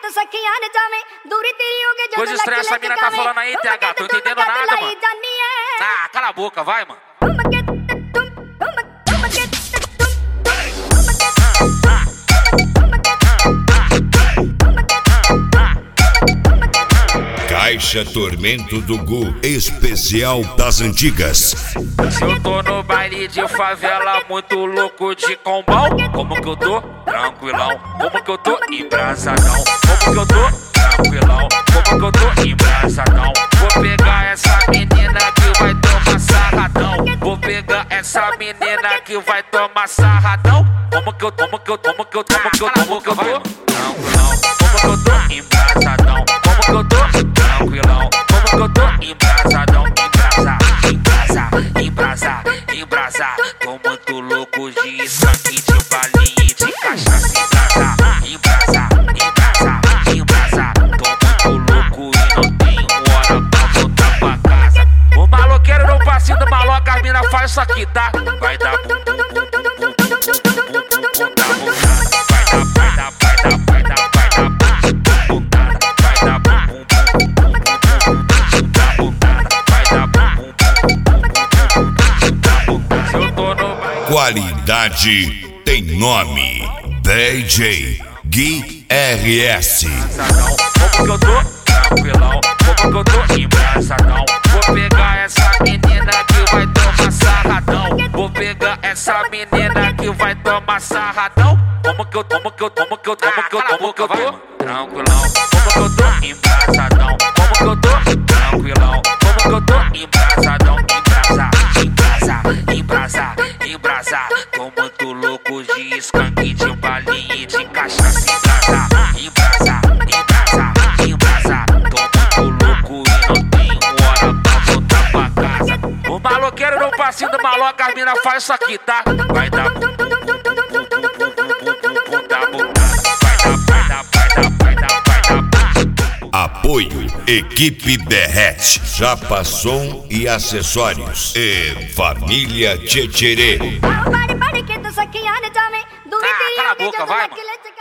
Coisa estranha essa mina tá falando aí, TH, tô entendendo nada, mano. Ah, cala a boca, vai, mano. Caixa Tormento do Gu, especial das antigas. Se eu tô no baile de favela, muito louco de combão, como que eu tô? Tranquilão. Como que eu tô? Embrasadão. Como que eu tô? Tranquilão. Como que eu tô? Embrasadão. Vou pegar essa menina que vai tomar sarradão. Vou pegar essa menina que vai tomar sarradão. Como que eu tô? Como que eu tô? Como que eu tô? Como que eu tô? Tranquilão. Como que eu tô? Embrasadão. Como que eu tô? Tranquilão. Como que eu tô? Embrasadão. Embrasa. Tô muito louco de skunk, de balinha e de cachaça. Embrasa. Tô muito louco e não tenho hora pra voltar pra casa. O maloqueiro no passinho do maloca, as mina faz isso aqui, tá? Vai dar bum bum bum bum bum bum da bundada. Vai dar Qualidade tem nome. DJ Gui RS. Como que eu tô? Tranquilão. Como que eu tô? Embrasadão. Vou pegar essa menina que vai tomar sarradão. Vou pegar essa menina que vai tomar sarradão. Como que eu tô? Como que eu tô? Tranquilão. Como que eu tô? Embrasadão. Como que eu tô? Tranquilão. Como que eu tô? Embrasadão. Embrasa. Tô muito louco de skunk, de balinha e de cachaça. Embrasa. Tô muito louco e não tenho hora pra voltar pra casa. O maloqueiro no passinho do maloca, as mina faz isso aqui, tá? Vai dar bum bum bum bum da bundada. Vai dar. Apoio Equipe Derrete, Japa Som e Acessórios e Família Tchetcherê. Cala a boca, vai, mano.